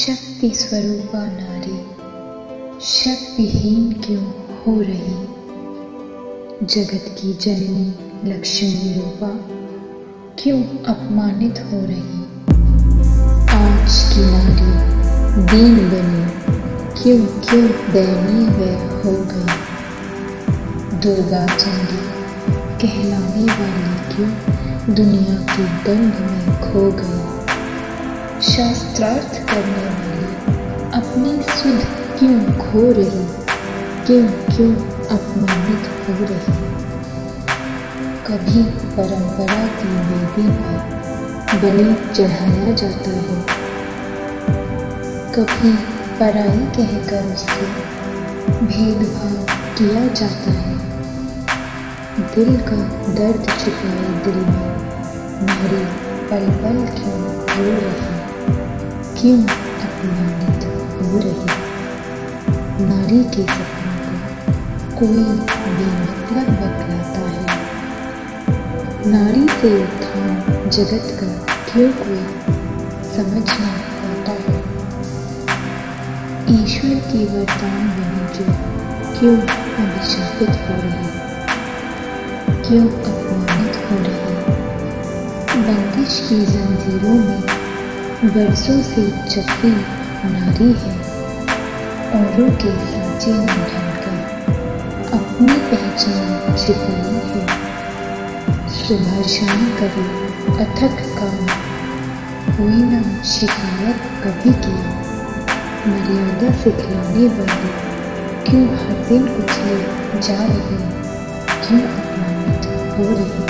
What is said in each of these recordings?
शक्ति स्वरूपा नारी शक्तिहीन क्यों हो रही, जगत की जननी लक्ष्मी रूपा क्यों अपमानित हो रही। आज की नारी दीन बनी क्यों क्यों दयनीय वह हो गई। दुर्गा चंडी कहलाने वाली क्यों दुनिया की दंड में खो गई। शास्त्रार्थ करने वाली अपनी सुध क्यों खो रही, क्यों क्यों अपमानित हो रही। कभी परंपरा की वेदी पर बलि चढ़ाया जाता है, कभी पराई कहकर उससे भेदभाव किया जाता है। दिल का दर्द छुपाए दिल में नारी पल पल क्यों रो रही, क्यों अपमानित हो रही। नारी के सपनों को कोई बेमतलब बतलाता है। नारी से उत्थान जगत का क्यों कोई समझ ना पाता है। ईश्वर की वरदान बनी जो क्यों अभिशापित हो रही, क्यों अपमानित हो रही। बंदिश की जंजीरों में बरसों से जकड़ी नारी है, औरों के सांचे में ढलकर अपनी पहचान छिपाई है। सुबह शाम करे अथक काम, कोई ना शिकायत कभी की। मर्यादा सिखलाने वाली क्यों हर दिन कुचले जा रही, क्यों अपमानित हो रही।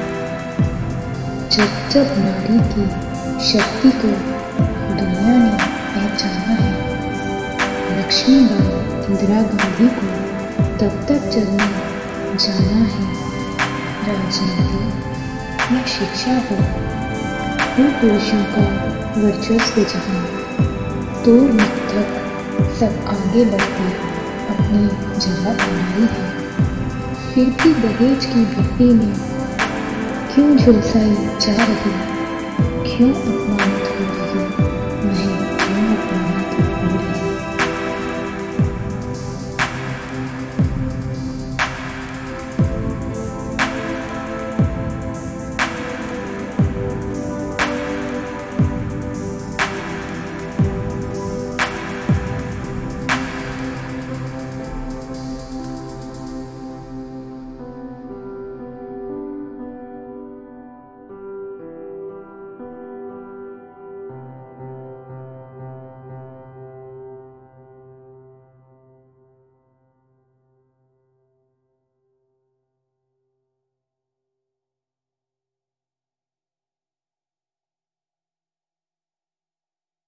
जब जब नारी की शक्ति को दुनिया ने पहचाना है, लक्ष्मीबाई इंदिरा गांधी को तब तक चलने जाना है। राजनीति या शिक्षा हो पुरुषों का वर्चस्व जहाँ, तोड़ तक सब आगे बढ़कर अपनी जगह बनाई है। फिर भी दहेज की भट्टी में क्यों झुलसाई जा रही, क्यों अपमानित हो रही।